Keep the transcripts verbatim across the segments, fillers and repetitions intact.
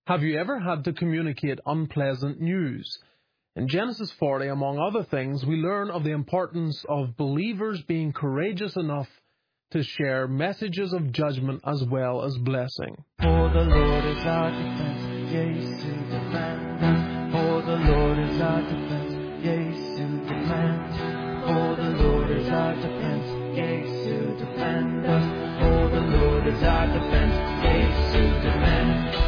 Have you ever had to communicate unpleasant news? In Genesis forty, among other things, we learn of the importance of believers being courageous enough to share messages of judgment as well as blessing. For the Lord is our defense, yea, to defend us. For the Lord is our defense, yea, to defend. For the Lord is our defense, yea, to defend us. For the Lord is our defense, yea, to defend.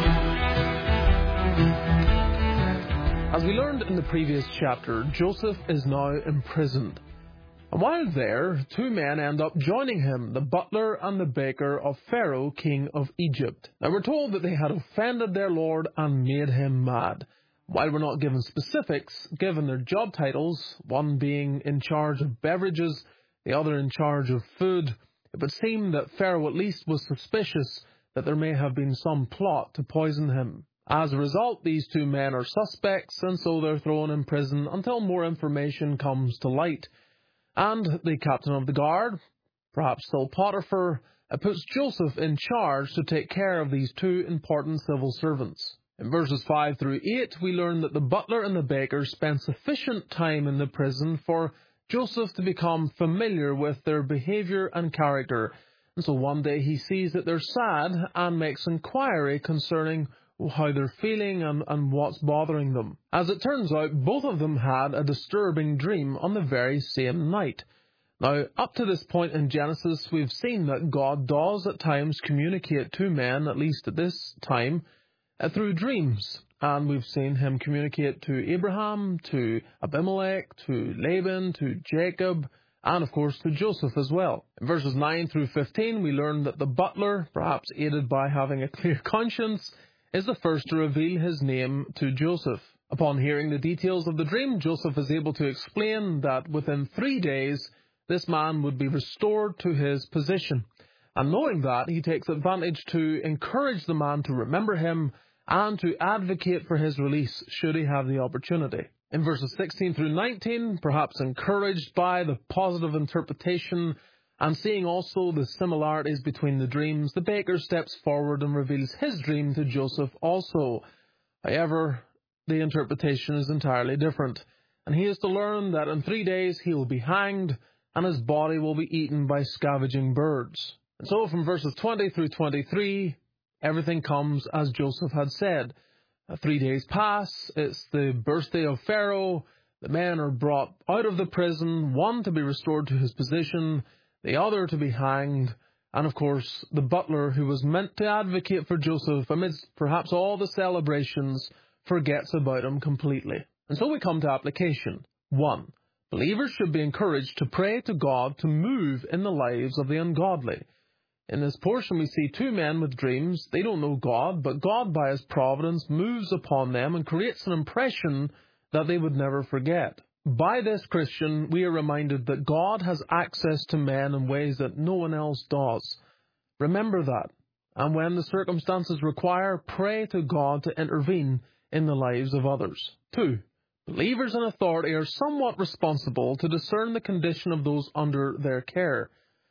As we learned in the previous chapter, Joseph is now imprisoned. And while there, two men end up joining him, the butler and the baker of Pharaoh, king of Egypt. Now we're told that they had offended their lord and made him mad. While we're not given specifics, given their job titles, one being in charge of beverages, the other in charge of food, it would seem that Pharaoh at least was suspicious that there may have been some plot to poison him. As a result, these two men are suspects, and so they're thrown in prison until more information comes to light. And the captain of the guard, perhaps still Potiphar, puts Joseph in charge to take care of these two important civil servants. In verses five through eight, we learn that the butler and the baker spent sufficient time in the prison for Joseph to become familiar with their behavior and character. And so one day he sees that they're sad and makes inquiry concerning how they're feeling and, and what's bothering them. As it turns out, both of them had a disturbing dream on the very same night. Now, up to this point in Genesis, we've seen that God does at times communicate to men, at least at this time, uh, through dreams. And we've seen him communicate to Abraham, to Abimelech, to Laban, to Jacob, and of course to Joseph as well. In verses nine through fifteen, we learn that the butler, perhaps aided by having a clear conscience, is the first to reveal his name to Joseph. Upon hearing the details of the dream, Joseph is able to explain that within three days, this man would be restored to his position. And knowing that, he takes advantage to encourage the man to remember him and to advocate for his release should he have the opportunity. In verses sixteen through nineteen, perhaps encouraged by the positive interpretation and seeing also the similarities between the dreams, the baker steps forward and reveals his dream to Joseph also. However, the interpretation is entirely different, and he is to learn that in three days he will be hanged, and his body will be eaten by scavenging birds. And so from verses twenty through twenty-three, everything comes as Joseph had said. Uh, three days pass, it's the birthday of Pharaoh, the men are brought out of the prison, one to be restored to his position, the other to be hanged, and of course the butler, who was meant to advocate for Joseph amidst perhaps all the celebrations, forgets about him completely. And so we come to application. One, believers should be encouraged to pray to God to move in the lives of the ungodly. In this portion we see two men with dreams. They don't know God, but God by his providence moves upon them and creates an impression that they would never forget. By this, Christian, we are reminded that God has access to men in ways that no one else does. Remember that. And when the circumstances require, pray to God to intervene in the lives of others. Two, believers in authority are somewhat responsible to discern the condition of those under their care.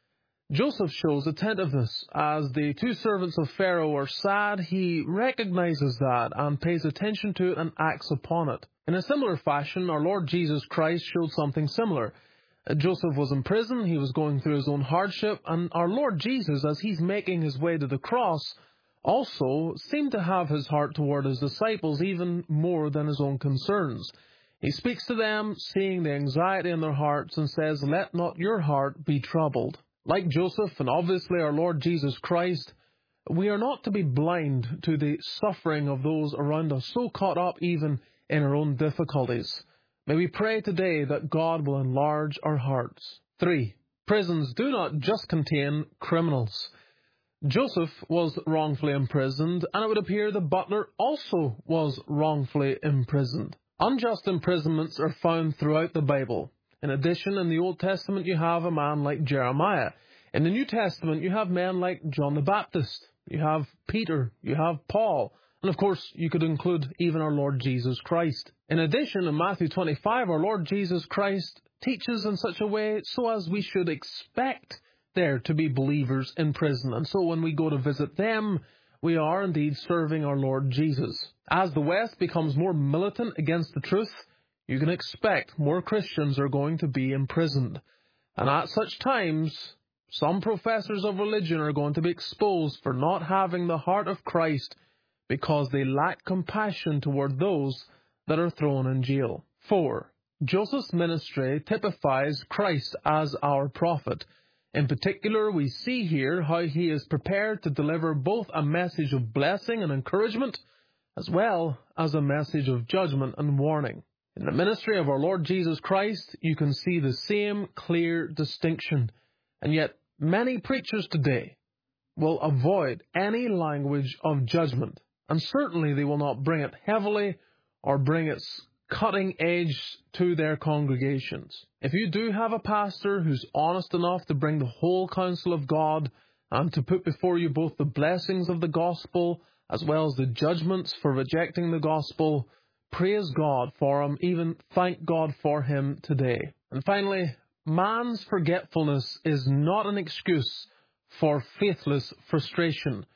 Joseph shows attentiveness. As the two servants of Pharaoh are sad, he recognizes that and pays attention to it and acts upon it. In a similar fashion, our Lord Jesus Christ showed something similar. Joseph was in prison, he was going through his own hardship, and our Lord Jesus, as he's making his way to the cross, also seemed to have his heart toward his disciples even more than his own concerns. He speaks to them, seeing the anxiety in their hearts, and says, "Let not your heart be troubled." Like Joseph, and obviously our Lord Jesus Christ, we are not to be blind to the suffering of those around us, so caught up even in our own difficulties. May we pray today that God will enlarge our hearts. Three, prisons do not just contain criminals. Joseph was wrongfully imprisoned, and it would appear the butler also was wrongfully imprisoned. Unjust imprisonments are found throughout the Bible. In addition, in the Old Testament you have a man like Jeremiah. In the New Testament you have men like John the Baptist. You have Peter. You have Paul. And of course, you could include even our Lord Jesus Christ. In addition, in Matthew twenty-five, our Lord Jesus Christ teaches in such a way so as we should expect there to be believers in prison. And so when we go to visit them, we are indeed serving our Lord Jesus. As the West becomes more militant against the truth, you can expect more Christians are going to be imprisoned. And at such times, some professors of religion are going to be exposed for not having the heart of Christ because they lack compassion toward those that are thrown in jail. four. Joseph's ministry typifies Christ as our prophet. In particular, we see here how he is prepared to deliver both a message of blessing and encouragement, as well as a message of judgment and warning. In the ministry of our Lord Jesus Christ, you can see the same clear distinction, and yet many preachers today will avoid any language of judgment, and certainly they will not bring it heavily or bring its cutting edge to their congregations. If you do have a pastor who's honest enough to bring the whole counsel of God and to put before you both the blessings of the gospel as well as the judgments for rejecting the gospel, praise God for him, even thank God for him today. And finally, man's forgetfulness is not an excuse for faithless frustration.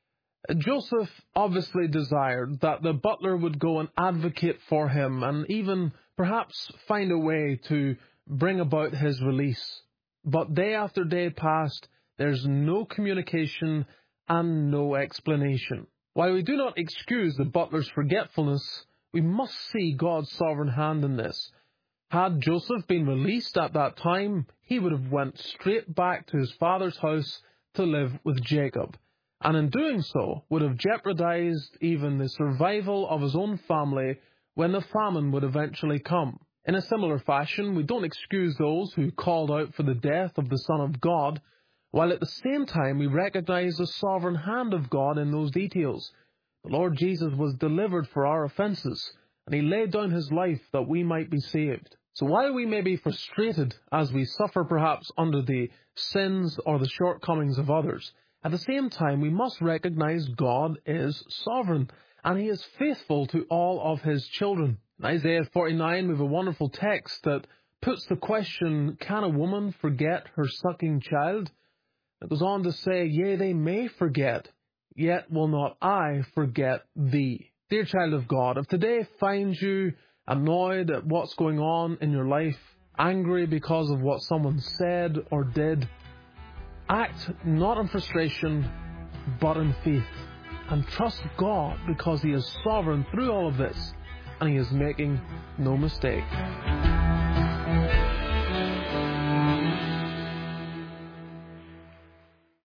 Joseph obviously desired that the butler would go and advocate for him and even perhaps find a way to bring about his release. But day after day passed, there's no communication and no explanation. While we do not excuse the butler's forgetfulness, we must see God's sovereign hand in this. Had Joseph been released at that time, he would have went straight back to his father's house to live with Jacob, and in doing so would have jeopardized even the survival of his own family when the famine would eventually come. In a similar fashion, we don't excuse those who called out for the death of the Son of God, while at the same time we recognize the sovereign hand of God in those details. The Lord Jesus was delivered for our offenses, and he laid down his life that we might be saved. So while we may be frustrated as we suffer perhaps under the sins or the shortcomings of others, at the same time we must recognize God is sovereign, and he is faithful to all of his children. In Isaiah forty-nine, we have a wonderful text that puts the question, can a woman forget her sucking child? It goes on to say, yea, they may forget, yet will not I forget thee. Dear child of God, if today finds you annoyed at what's going on in your life, angry because of what someone said or did, act not in frustration, but in faith, and trust God because he is sovereign through all of this, and he is making no mistake.